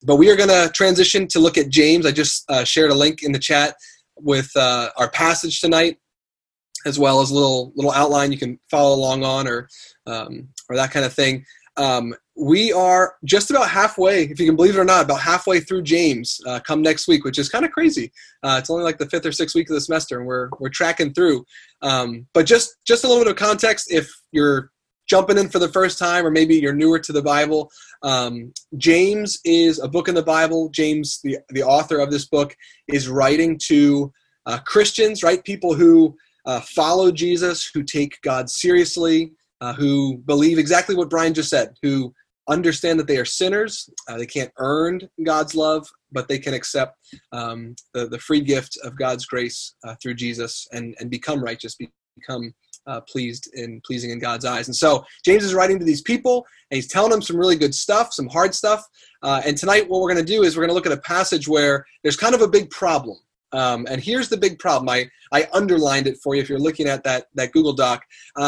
But we are going to transition to look at James. I just shared a link in the chat with our passage tonight, as well as a little outline you can follow along on, or that kind of thing. We are just about halfway, if you can believe it or not, about halfway through James come next week, which is kind of crazy. It's only like the 5th or 6th week of the semester, and we're tracking through. But just a little bit of context, if you're jumping in for the first time, or maybe you're newer to the Bible, James is a book in the Bible. James, the author of this book, is writing to Christians, right? People who follow Jesus, who take God seriously, who believe exactly what Brian just said, who understand that they are sinners. They can't earn God's love, but they can accept the free gift of God's grace through Jesus and become righteous, become pleasing in God's eyes. And so James is writing to these people, and he's telling them some really good stuff, some hard stuff. And tonight what we're going to do is we're going to look at a passage where there's kind of a big problem. And here's the big problem. I underlined it for you if you're looking at that Google Doc.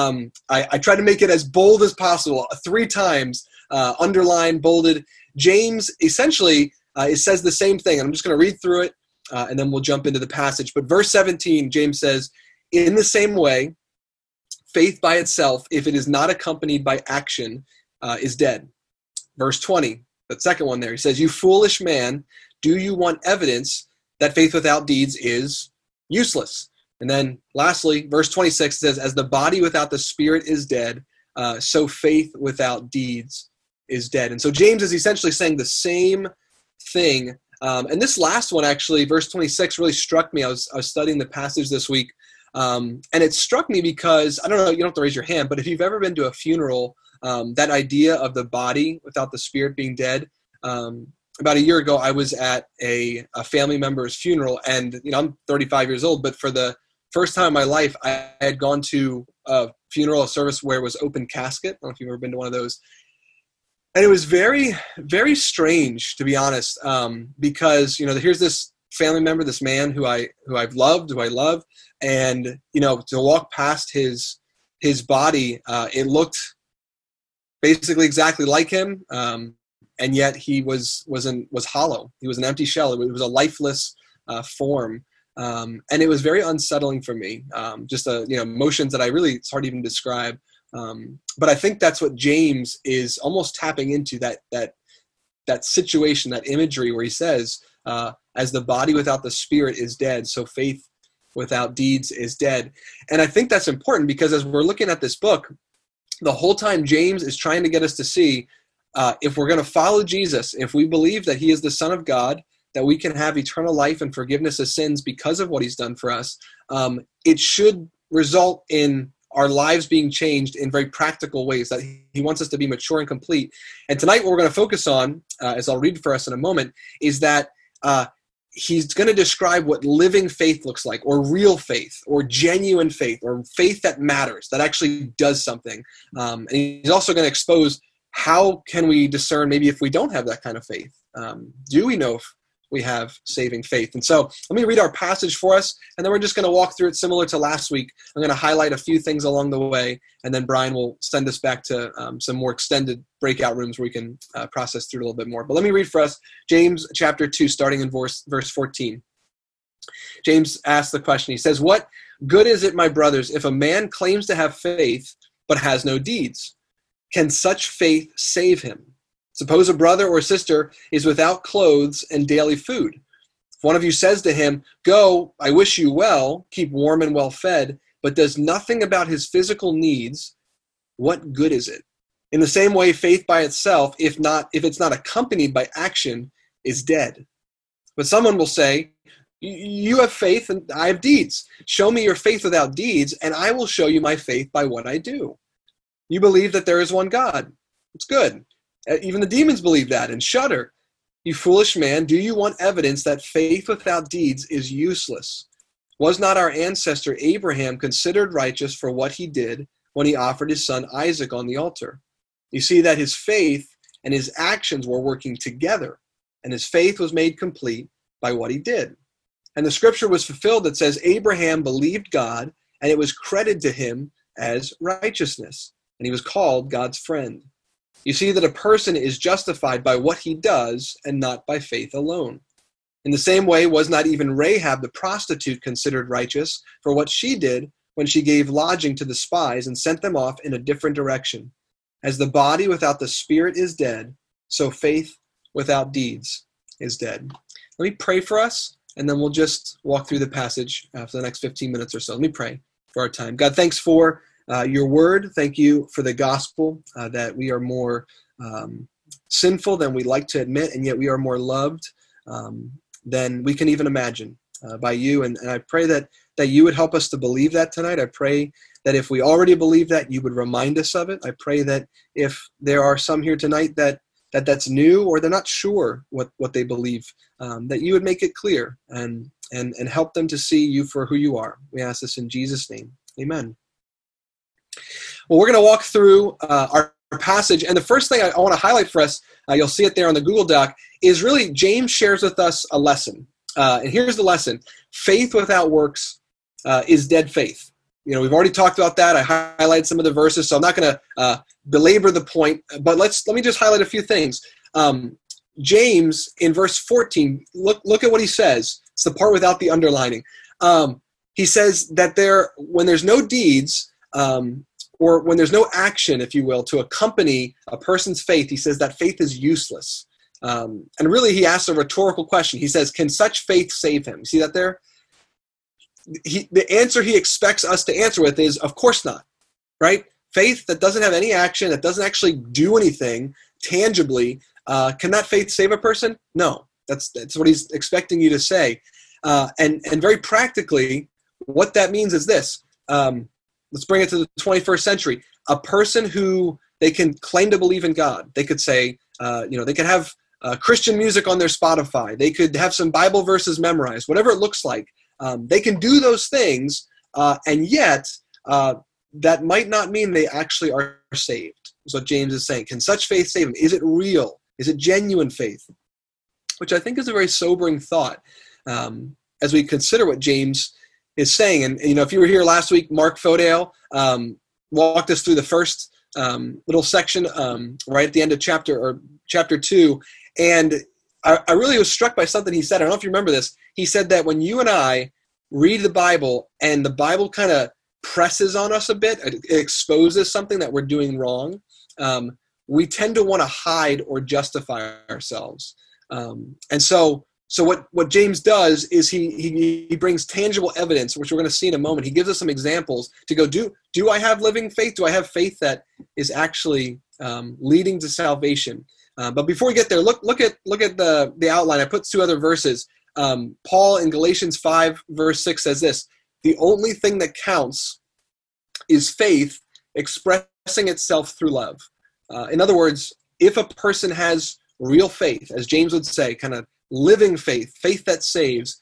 I tried to make it as bold as possible, 3 times, underlined, bolded. James essentially it says the same thing. And I'm just going to read through it, and then we'll jump into the passage. But verse 17, James says, "In the same way, faith by itself, if it is not accompanied by action, is dead." Verse 20, that second one there, he says, "You foolish man, do you want evidence that faith without deeds is useless?" And then lastly, verse 26 says, "As the body without the spirit is dead, so faith without deeds is dead." And so James is essentially saying the same thing. And this last one, actually, verse 26, really struck me. I was studying the passage this week, and it struck me because, I don't know, you don't have to raise your hand, but if you've ever been to a funeral, that idea of the body without the spirit being dead, about a year ago, I was at a family member's funeral, and I'm 35 years old, but for the first time in my life, I had gone to a funeral, a service where it was open casket. I don't know if you've ever been to one of those. And it was very, very strange, to be honest, because, here's this family member, this man who I love, and, to walk past his body, it looked basically exactly like him. And yet he was hollow. He was an empty shell. It was a lifeless form, and it was very unsettling for me. Just emotions that it's hard to even describe. But I think that's what James is almost tapping into, that situation, that imagery where he says, "As the body without the spirit is dead, so faith without deeds is dead." And I think that's important because as we're looking at this book, the whole time James is trying to get us to see, if we're going to follow Jesus, if we believe that he is the Son of God, that we can have eternal life and forgiveness of sins because of what he's done for us, it should result in our lives being changed in very practical ways, that he wants us to be mature and complete. And tonight what we're going to focus on, as I'll read for us in a moment, is that he's going to describe what living faith looks like, or real faith, or genuine faith, or faith that matters, that actually does something. And he's also going to expose how can we discern maybe if we don't have that kind of faith. Do we know if we have saving faith? And so let me read our passage for us, and then we're just going to walk through it similar to last week. I'm going to highlight a few things along the way, and then Brian will send us back to some more extended breakout rooms where we can process through it a little bit more. But let me read for us James chapter 2, starting in verse 14. James asks the question. He says, "What good is it, my brothers, if a man claims to have faith but has no deeds? Can such faith save him? Suppose a brother or sister is without clothes and daily food. If one of you says to him, 'Go, I wish you well, keep warm and well fed,' but does nothing about his physical needs, what good is it? In the same way, faith by itself, if it's not accompanied by action, is dead. But someone will say, 'You have faith and I have deeds. Show me your faith without deeds, and I will show you my faith by what I do. You believe that there is one God. It's good. Even the demons believe that and shudder. You foolish man, do you want evidence that faith without deeds is useless? Was not our ancestor Abraham considered righteous for what he did when he offered his son Isaac on the altar? You see that his faith and his actions were working together, and his faith was made complete by what he did. And the scripture was fulfilled that says, Abraham believed God, and it was credited to him as righteousness, and he was called God's friend. You see that a person is justified by what he does and not by faith alone. In the same way, was not even Rahab the prostitute considered righteous for what she did when she gave lodging to the spies and sent them off in a different direction? As the body without the spirit is dead, so faith without deeds is dead. Let me pray for us, and then we'll just walk through the passage for the next 15 minutes or so. Let me pray for our time. God, thanks for your word. Thank you for the gospel, that we are more sinful than we like to admit, and yet we are more loved than we can even imagine by you. And I pray that you would help us to believe that tonight. I pray that if we already believe that, you would remind us of it. I pray that if there are some here tonight that's new, or they're not sure what they believe, that you would make it clear and help them to see you for who you are. We ask this in Jesus' name. Amen. Well, we're going to walk through our passage, and the first thing I want to highlight for us, you'll see it there on the Google Doc, is really James shares with us a lesson. And here's the lesson. Faith without works is dead faith. You know, we've already talked about that. I highlighted some of the verses, so I'm not going to belabor the point, but let me just highlight a few things. James, in verse 14, look at what he says. It's the part without the underlining. He says that when there's no deeds, or when there's no action, if you will, to accompany a person's faith, he says that faith is useless. And really, he asks a rhetorical question. He says, can such faith save him? See that there? The answer he expects us to answer with is, of course not, right? Faith that doesn't have any action, that doesn't actually do anything tangibly, can that faith save a person? No, that's what he's expecting you to say. And very practically, what that means is this. Let's bring it to the 21st century. A person who they can claim to believe in God. They could say, they could have Christian music on their Spotify. They could have some Bible verses memorized, whatever it looks like. They can do those things, and yet that might not mean they actually are saved, is what James is saying. Can such faith save them? Is it real? Is it genuine faith? Which I think is a very sobering thought as we consider what James is saying. And if you were here last week, Mark Fodale walked us through the first little section right at the end of chapter 2. And I really was struck by something he said. I don't know if you remember this. He said that when you and I read the Bible and the Bible kind of presses on us a bit, it exposes something that we're doing wrong, we tend to want to hide or justify ourselves. And so what James does is he brings tangible evidence, which we're going to see in a moment. He gives us some examples to go, do I have living faith? Do I have faith that is actually leading to salvation? But before we get there, look at the outline. I put 2 other verses. Paul in Galatians 5 verse 6 says this: the only thing that counts is faith expressing itself through love. In other words, if a person has real faith, as James would say, kind of living faith that saves,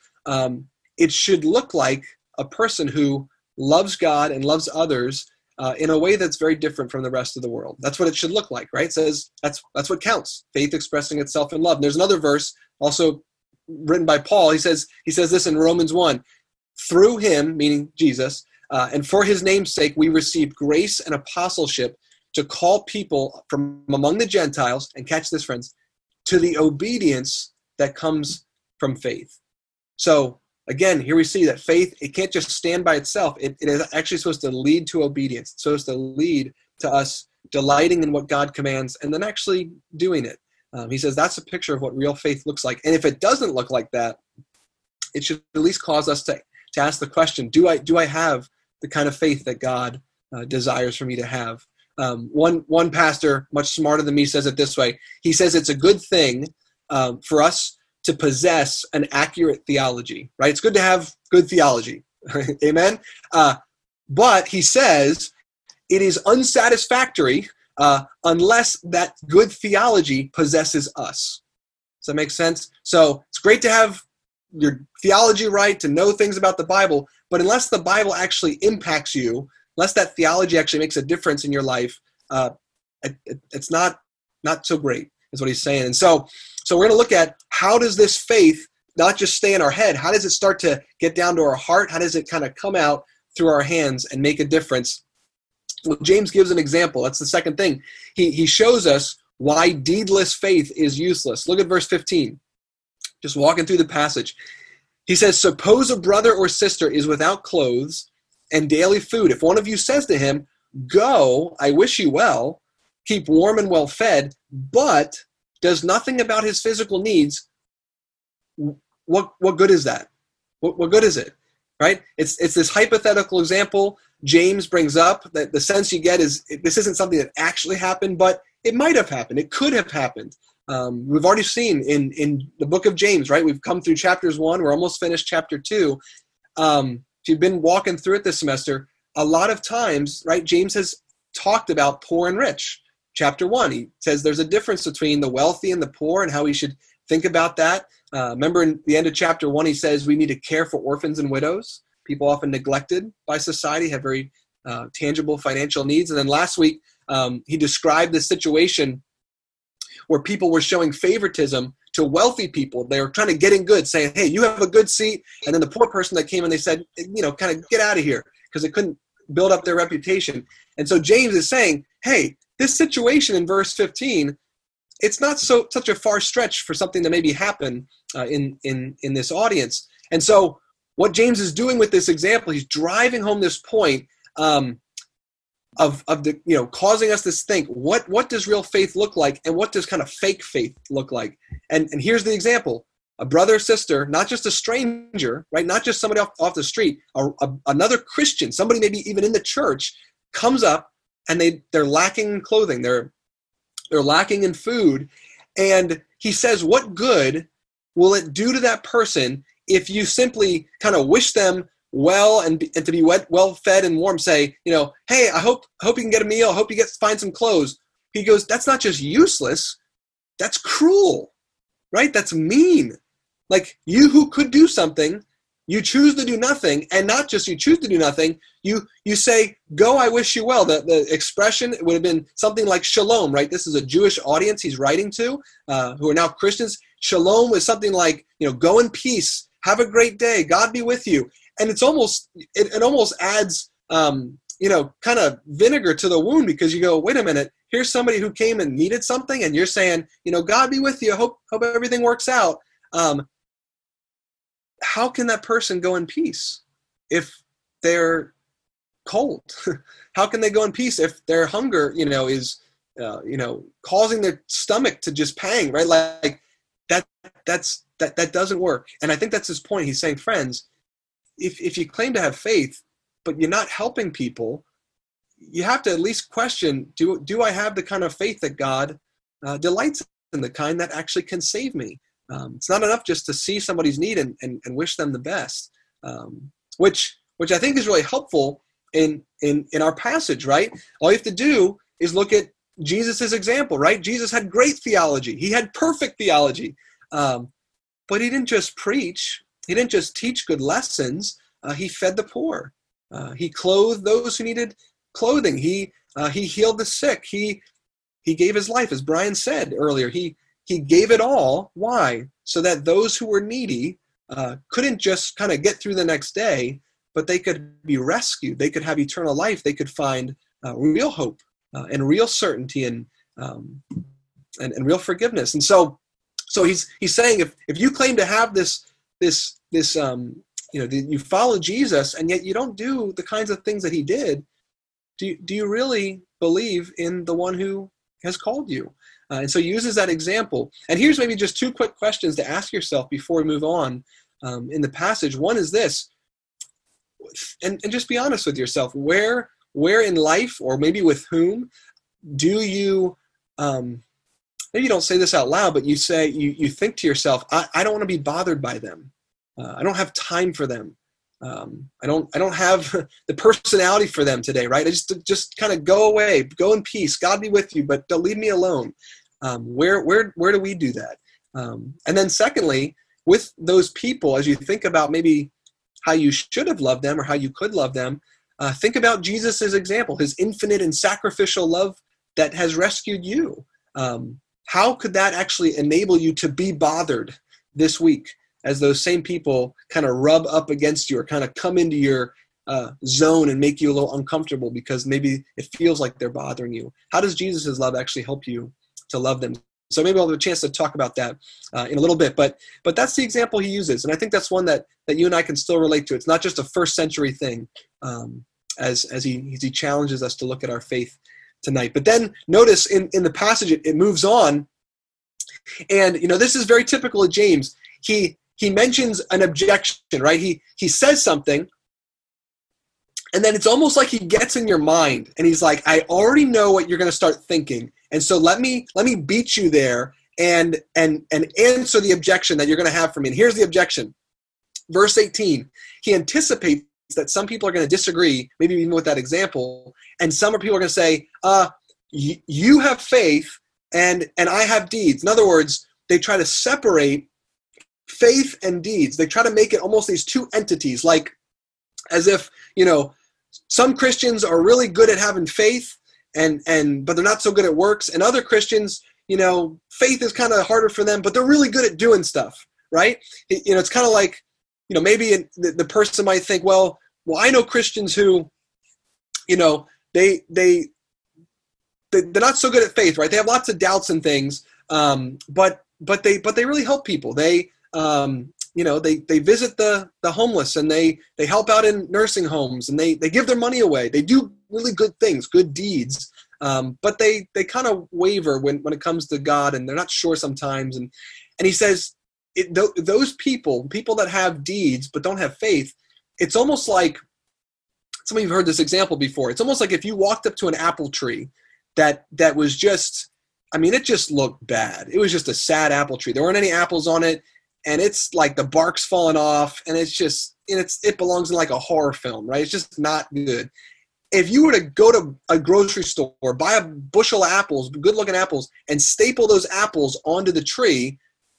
it should look like a person who loves God and loves others in a way that's very different from the rest of the world. That's what it should look like, right? It says that's what counts, faith expressing itself in love. And there's another verse also written by Paul. He says this in Romans 1, through him, meaning Jesus, and for his name's sake, we received grace and apostleship to call people from among the Gentiles, and catch this, friends, to the obedience that comes from faith. So again, here we see that faith, it can't just stand by itself. It is actually supposed to lead to obedience. It's supposed to lead to us delighting in what God commands and then actually doing it. He says that's a picture of what real faith looks like. And if it doesn't look like that, it should at least cause us to ask the question, do I have the kind of faith that God desires for me to have? One pastor, much smarter than me, says it this way. He says it's a good thing for us to possess an accurate theology, right? It's good to have good theology. Amen? But he says it is unsatisfactory unless that good theology possesses us. Does that make sense? So it's great to have your theology right, to know things about the Bible, but unless the Bible actually impacts you, unless that theology actually makes a difference in your life, it's not so great, is what he's saying. And so we're going to look at how does this faith not just stay in our head, how does it start to get down to our heart, how does it kind of come out through our hands and make a difference Well, James gives an example. That's the second thing. He shows us why deedless faith is useless. Look at verse 15. Just walking through the passage. He says, suppose a brother or sister is without clothes and daily food. If one of you says to him, go, I wish you well, keep warm and well fed, but does nothing about his physical needs, what good is that? What good is it? Right? It's this hypothetical example James brings up, that the sense you get is this isn't something that actually happened, but it might have happened. It could have happened. We've already seen in the book of James, right? We've come through chapters 1. We're almost finished chapter 2. If you've been walking through it this semester, a lot of times, right, James has talked about poor and rich. Chapter 1, he says there's a difference between the wealthy and the poor and how we should think about that. Remember in the end of chapter 1, he says we need to care for orphans and widows, people often neglected by society, have very tangible financial needs. And then last week, he described the situation where people were showing favoritism to wealthy people. They were trying to get in good, saying, hey, you have a good seat. And then the poor person that came in, they said, kind of get out of here, because they couldn't build up their reputation. And so James is saying, hey, this situation in verse 15, it's not such a far stretch for something to maybe happen in this audience. And so what James is doing with this example, he's driving home this point of the causing us to think, what does real faith look like, and what does kind of fake faith look like? And here's the example: a brother or sister, not just a stranger, right? Not just somebody off the street, another Christian, somebody maybe even in the church, comes up and they're lacking in clothing, they're lacking in food, and he says, what good will it do to that person if you simply kind of wish them well and to be well fed and warm? Say, hey, I hope you can get a meal. I hope you find some clothes. He goes, that's not just useless, that's cruel, right? That's mean. Like, you who could do something, you choose to do nothing, and not just you choose to do nothing, you say, go, I wish you well. The expression would have been something like shalom, right? This is a Jewish audience he's writing to, who are now Christians. Shalom was something like, go in peace, have a great day, God be with you. And it almost adds, kind of vinegar to the wound, because you go, wait a minute, here's somebody who came and needed something, and you're saying, God be with you, hope everything works out. How can that person go in peace if they're cold? How can they go in peace if their hunger, is, causing their stomach to just pang, right? Like that doesn't work. And I think that's his point. He's saying, friends, if you claim to have faith, but you're not helping people, you have to at least question, do I have the kind of faith that God delights in, the kind that actually can save me? It's not enough just to see somebody's need and wish them the best, which I think is really helpful in our passage, right? All you have to do is look at Jesus' example, right? Jesus had great theology. He had perfect theology, but he didn't just preach. He didn't just teach good lessons. He fed the poor. He clothed those who needed clothing. He healed the sick. He gave his life, as Brian said earlier. He gave it all. Why? So that those who were needy couldn't just kind of get through the next day, but they could be rescued. They could have eternal life. They could find real hope and real certainty and real forgiveness. And so he's saying, if you claim to have this you follow Jesus, and yet you don't do the kinds of things that he did, do you really believe in the one who has called you? And so he uses that example. And here's maybe just two quick questions to ask yourself before we move on in the passage. One is this, and just be honest with yourself. Where in life, or maybe with whom, do you, maybe you don't say this out loud, but you say, you think to yourself, I don't want to be bothered by them. I don't have time for them. I don't have the personality for them today, right? I just kind of go away, go in peace, God be with you, but don't leave me alone. Where do we do that? And then secondly, with those people, as you think about maybe how you should have loved them or how you could love them, think about Jesus's example, his infinite and sacrificial love that has rescued you. How could that actually enable you to be bothered this week as those same people kind of rub up against you or kind of come into your zone and make you a little uncomfortable because maybe it feels like they're bothering you? How does Jesus' love actually help you to love them? So maybe I'll have a chance to talk about that in a little bit. But that's the example he uses. And I think that's one that you and I can still relate to. It's not just a first century thing as he challenges us to look at our faith tonight. But then notice in the passage, it moves on. And, this is very typical of James. He mentions an objection, right? He says something, and then it's almost like he gets in your mind, and he's like, I already know what you're going to start thinking, and so let me beat you there and answer the objection that you're going to have for me. And here's the objection. Verse 18, he anticipates that some people are going to disagree, maybe even with that example, and some people are going to say, you have faith, and I have deeds. In other words, they try to separate faith and deeds. They try to make it almost these two entities, like as if, some Christians are really good at having faith but they're not so good at works. And other Christians, faith is kind of harder for them, but they're really good at doing stuff, right? It's kind of like, maybe the person might think, well, I know Christians who, they're not so good at faith, right? They have lots of doubts and things, but they really help people. They visit the homeless, and they help out in nursing homes, and they give their money away. They do really good things, good deeds, but they kind of waver when it comes to God, and they're not sure sometimes. And he says, those people that have deeds but don't have faith, it's almost like, some of you have heard this example before. It's almost like if you walked up to an apple tree that was just, it just looked bad. It was just a sad apple tree. There weren't any apples on it, and it's like the bark's falling off, and it's just, it belongs in like a horror film, right? It's just not good. If you were to go to a grocery store, buy a bushel of apples, good-looking apples, and staple those apples onto the tree,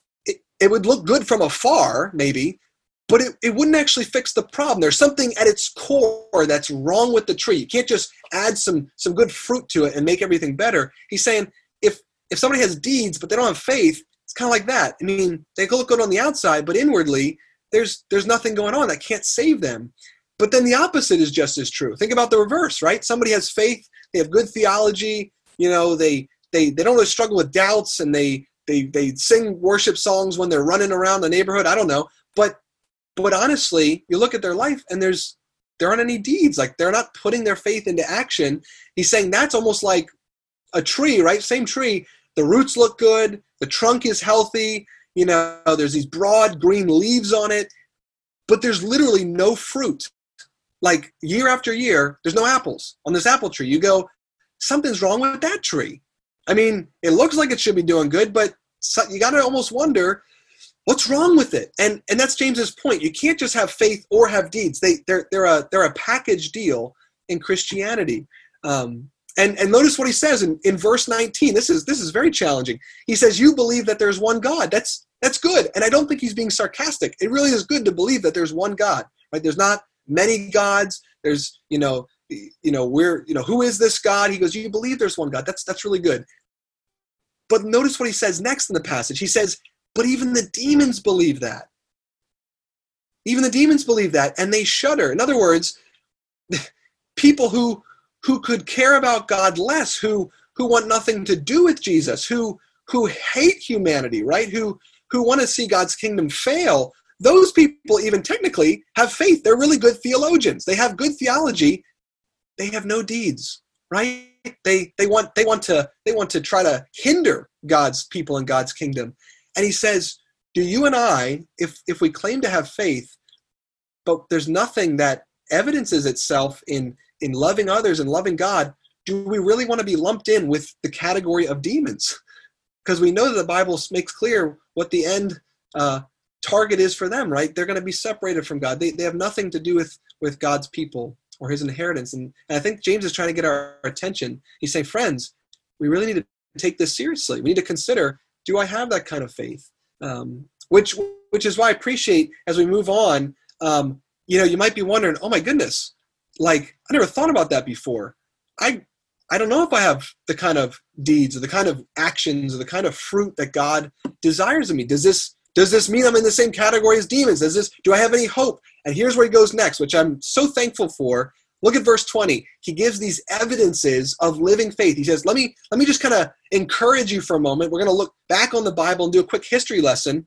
it would look good from afar, maybe, but it wouldn't actually fix the problem. There's something at its core that's wrong with the tree. You can't just add some good fruit to it and make everything better. He's saying if somebody has deeds but they don't have faith, it's kind of like that. They look good on the outside, but inwardly there's nothing going on that can't save them. But then the opposite is just as true. Think about the reverse, right? Somebody has faith, they have good theology, they don't really struggle with doubts, and they sing worship songs when they're running around the neighborhood. I don't know. But honestly, you look at their life, and there aren't any deeds. Like, they're not putting their faith into action. He's saying that's almost like a tree, right? Same tree. The roots look good. The trunk is healthy. There's these broad green leaves on it, but there's literally no fruit. Like, year after year, there's no apples on this apple tree. You go, something's wrong with that tree. It looks like it should be doing good, but you got to almost wonder, what's wrong with it? And that's James's point. You can't just have faith or have deeds. They're a package deal in Christianity. And notice what he says in verse 19. This is very challenging. He says, you believe that there's one God. That's good. And I don't think he's being sarcastic. It really is good to believe that there's one God, right? There's not many gods. There's, who is this God? He goes, you believe there's one God. That's really good. But notice what he says next in the passage. He says, but even the demons believe that. Even the demons believe that, and they shudder. In other words, people who could care about God less, who want nothing to do with Jesus, who hate humanity, right? Who want to see God's kingdom fail. Those people even technically have faith. They're really good theologians. They have good theology. They have no deeds, right? They want to try to hinder God's people and God's kingdom. And he says, do you and I, if we claim to have faith, but there's nothing that evidences itself in loving others and loving God, do we really want to be lumped in with the category of demons? Because we know that the Bible makes clear what the end target is for them, right? They're going to be separated from God. They have nothing to do with God's people or his inheritance. And I think James is trying to get our attention. He's saying, friends, we really need to take this seriously. We need to consider, do I have that kind of faith? Which is why I appreciate, as we move on, you might be wondering, oh my goodness, like, I never thought about that before. I don't know if I have the kind of deeds or the kind of actions or the kind of fruit that God desires of me. Does this mean I'm in the same category as demons? Do I have any hope? And here's where he goes next, which I'm so thankful for. Look at verse 20. He gives these evidences of living faith. He says, let me just kind of encourage you for a moment. We're going to look back on the Bible and do a quick history lesson.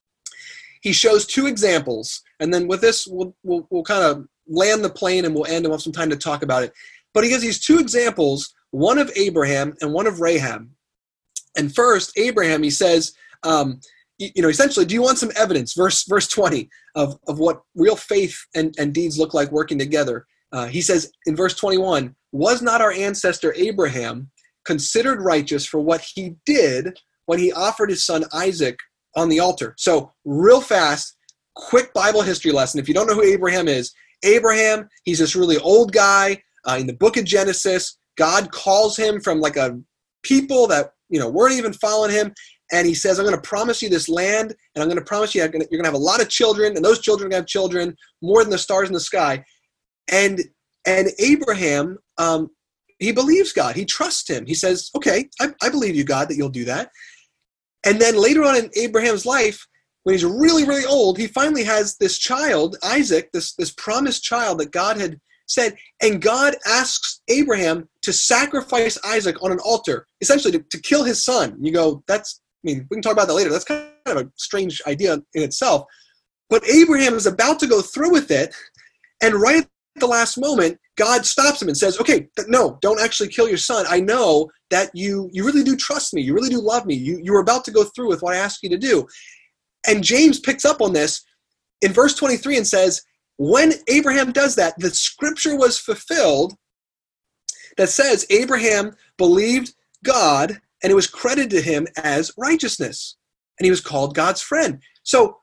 He shows two examples, and then with this, we'll kind of land the plane and we'll end and we'll have some time to talk about it. But he gives these two examples, one of Abraham and one of Rahab. And first, Abraham, he says, essentially, do you want some evidence? Verse 20 of what real faith and deeds look like working together. He says in verse 21, was not our ancestor Abraham considered righteous for what he did when he offered his son Isaac on the altar? So real fast, quick Bible history lesson. If you don't know who Abraham is, Abraham, he's this really old guy. In the book of Genesis, God calls him from like a people that weren't even following him. And he says, I'm going to promise you this land, and I'm going to promise you you're going to have a lot of children, and those children are going to have children, more than the stars in the sky. And Abraham, he believes God. He trusts him. He says, okay, I believe you, God, that you'll do that. And then later on in Abraham's life, when he's really, really old, he finally has this child, Isaac, this promised child that God had said, and God asks Abraham to sacrifice Isaac on an altar, essentially to kill his son. You go, we can talk about that later. That's kind of a strange idea in itself. But Abraham is about to go through with it, and right at the last moment, God stops him and says, okay, no, don't actually kill your son. I know that you really do trust me. You really do love me. You were about to go through with what I asked you to do. And James picks up on this in verse 23 and says, when Abraham does that, the scripture was fulfilled that says Abraham believed God and it was credited to him as righteousness. And he was called God's friend. So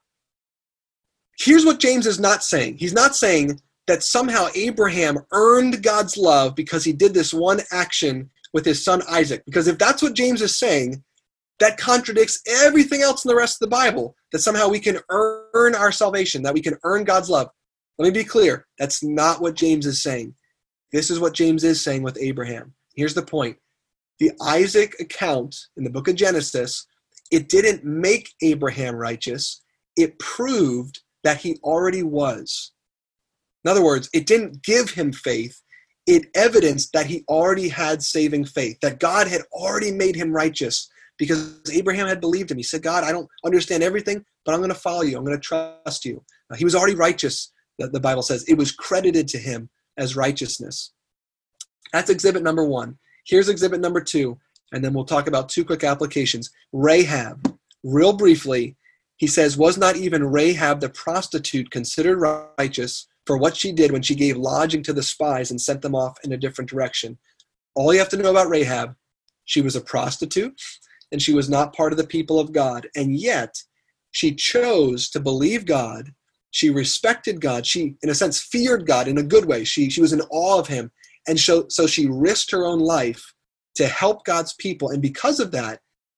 here's what James is not saying. He's not saying that somehow Abraham earned God's love because he did this one action with his son Isaac. Because if that's what James is saying, that contradicts everything else in the rest of the Bible, that somehow we can earn our salvation, that we can earn God's love. Let me be clear. That's not what James is saying. This is what James is saying with Abraham. Here's the point. The Isaac account in the book of Genesis, it didn't make Abraham righteous. It proved that he already was. In other words, it didn't give him faith. It evidenced that he already had saving faith, that God had already made him righteous because Abraham had believed him. He said, God, I don't understand everything, but I'm going to follow you. I'm going to trust you. He was already righteous, the Bible says. It was credited to him as righteousness. That's exhibit number one. Here's exhibit number two, and then we'll talk about two quick applications. Rahab, real briefly, he says, was not even Rahab the prostitute considered righteous for what she did when she gave lodging to the spies and sent them off in a different direction? All you have to know about Rahab, she was a prostitute, and she was not part of the people of God. And yet, she chose to believe God. She respected God. She, in a sense, feared God in a good way. She was in awe of him. And so she risked her own life to help God's people. And because of that,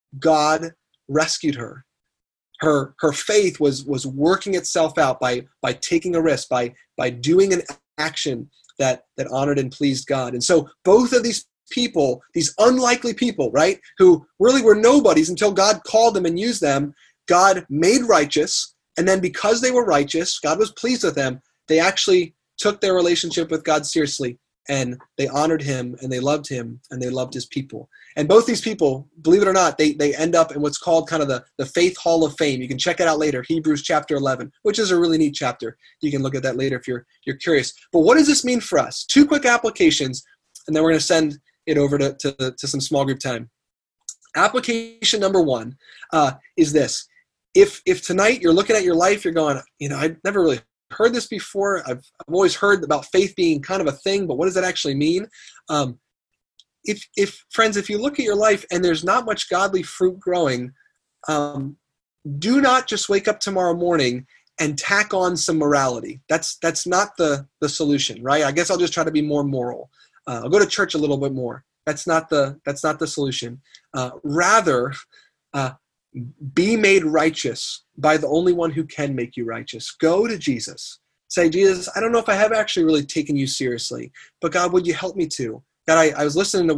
God rescued her. Her faith was working itself out by taking a risk, by doing an action that honored and pleased God. And so both of these people, these unlikely people, right, who really were nobodies until God called them and used them, God made righteous. And then because they were righteous, God was pleased with them. They actually took their relationship with God seriously, and they honored him, and they loved him, and they loved his people. And both these people, believe it or not, they end up in what's called kind of the Faith Hall of Fame. You can check it out later, Hebrews chapter 11, which is a really neat chapter. You can look at that later if you're curious. But what does this mean for us? Two quick applications, and then we're going to send it over to some small group time. Application number one is this. If tonight you're looking at your life, you're going, I've never really heard this before. I've always heard about faith being kind of a thing, but what does that actually mean? If friends, if you look at your life and there's not much godly fruit growing, do not just wake up tomorrow morning and tack on some morality. That's not the solution, right? I guess I'll just try to be more moral. I'll go to church a little bit more. That's not the solution. Rather, be made righteous by the only one who can make you righteous. Go to Jesus. Say, Jesus, I don't know if I have actually really taken you seriously, but God, would you help me to? God, I was listening to what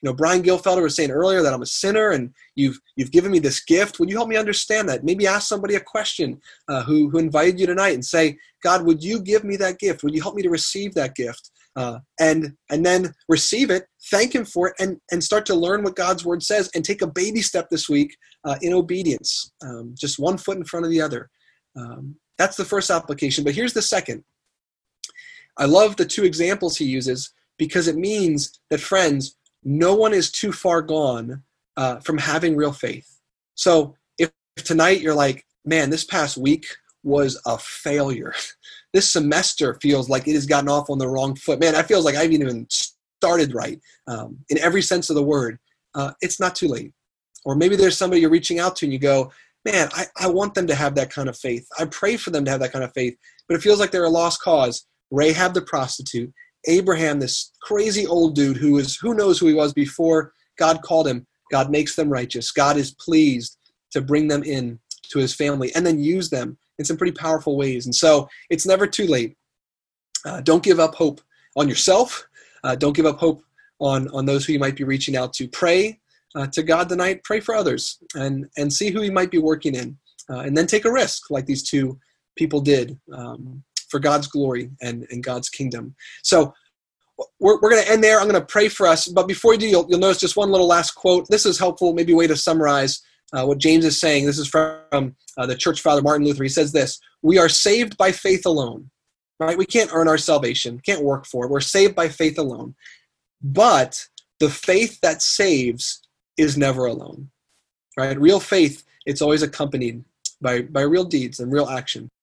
Brian Gilfelder was saying earlier that I'm a sinner, and you've given me this gift. Would you help me understand that? Maybe ask somebody a question who invited you tonight and say, God, would you give me that gift? Would you help me to receive that gift? And then receive it, thank him for it, and start to learn what God's word says, and take a baby step this week in obedience, just one foot in front of the other. That's the first application. But here's the second. I love the two examples he uses, because it means that, friends, no one is too far gone from having real faith. So if tonight you're like, man, this past week was a failure. This semester feels like it has gotten off on the wrong foot. Man, that feels like I haven't even started right in every sense of the word. It's not too late. Or maybe there's somebody you're reaching out to and you go, man, I want them to have that kind of faith. I pray for them to have that kind of faith, but it feels like they're a lost cause. Rahab the prostitute, Abraham, this crazy old dude who knows who he was before God called him. God makes them righteous. God is pleased to bring them in to his family and then use them in some pretty powerful ways. And so it's never too late. Don't give up hope on yourself. Don't give up hope on those who you might be reaching out to. Pray to God tonight. Pray for others and see who he might be working in. And then take a risk like these two people did for God's glory and God's kingdom. So we're going to end there. I'm going to pray for us. But before you do, you'll notice just one little last quote. This is helpful, maybe a way to summarize what James is saying. This is from the church father Martin Luther. He says this: we are saved by faith alone. Right? We can't earn our salvation. Can't work for it. We're saved by faith alone. But the faith that saves is never alone. Right? Real faith, it's always accompanied by real deeds and real action.